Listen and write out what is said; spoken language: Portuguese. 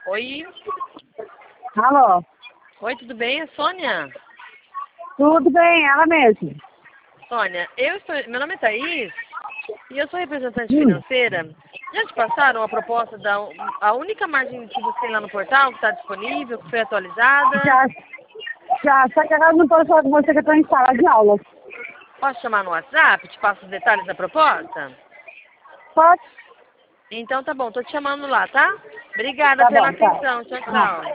Oi. Alô? Oi, tudo bem? É Sônia? Tudo bem, ela mesmo. Sônia, meu nome é Thaís e eu sou representante financeira. Já te passaram a proposta a única margem que você tem lá no portal, que está disponível, que foi atualizada? Já, só que agora não posso falar com você que eu estou em sala de aula. Posso chamar no WhatsApp? Te passo os detalhes da proposta? Pode? Então tá bom, tô te chamando lá, tá? Obrigada Tá pela bom, tá. atenção. Tchau, tchau.